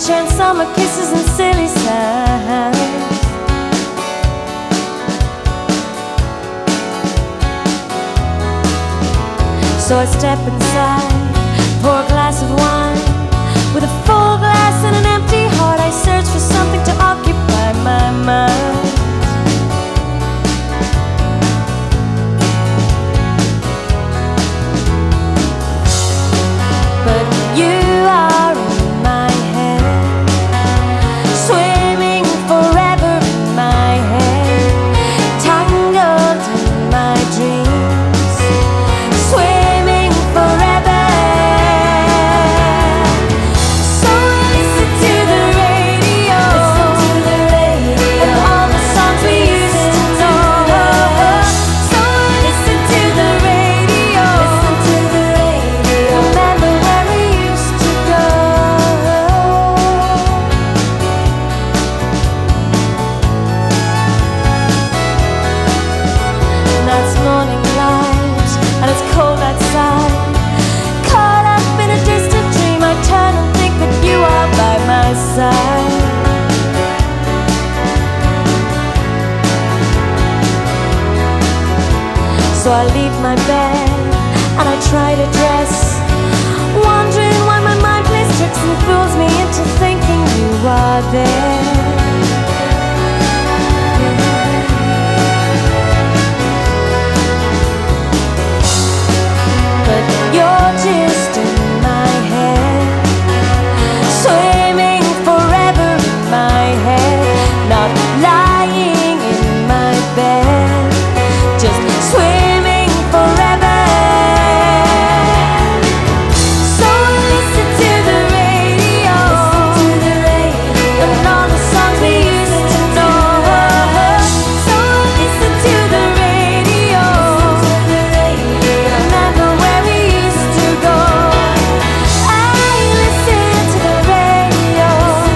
sharing summer kisses and silly sounds. So I step inside, pour a glass of wine. With a full glass and an empty heart, I search for something to occupy my mind. But you are in my head, swimming forever in my head, tangled in my dreams, swimming forever. So I listen to the radio, and all the songs we used to know. So I listen to the radio, remember where we used to go. Now it's morning light, and it's cold outside. Caught up in a distant dream, I turn and think that you are by my side. So I leave my bed and I try to dress, wondering why my mind plays tricks and fools me into thinking you are there. But you're just in my head, swimming forever in my head, not lying in my bed, just swimming forever. So I listen to the radio, and all the songs we used to know. So I listen to the radio, remember where we used to go. I listen to the radio,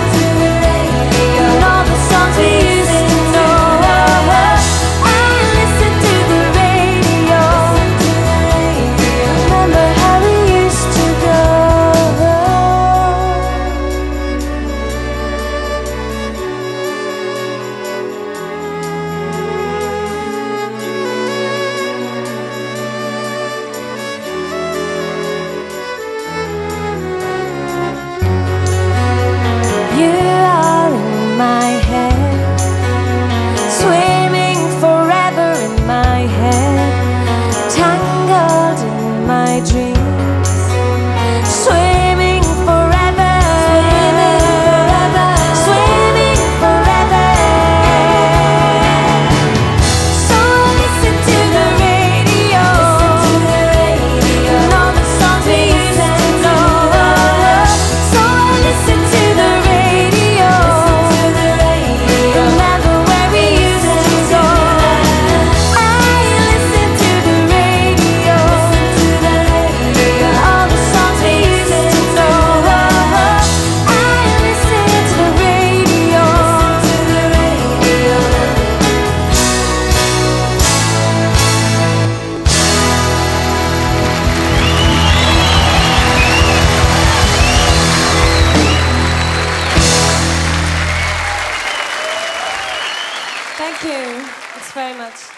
and all the songs we used to know. I listen to the radio, remember how we used to go. You are in my head, swimming forever in my head, tangled in my dreams, swimming forever, swimming forever. So I listen to the radio, and all the songs we used to know. So I listen to the radio, remember where we used to go. I listen to the radio, all the songs we used to know. I listen to the radio. Thank you. Thanks very much.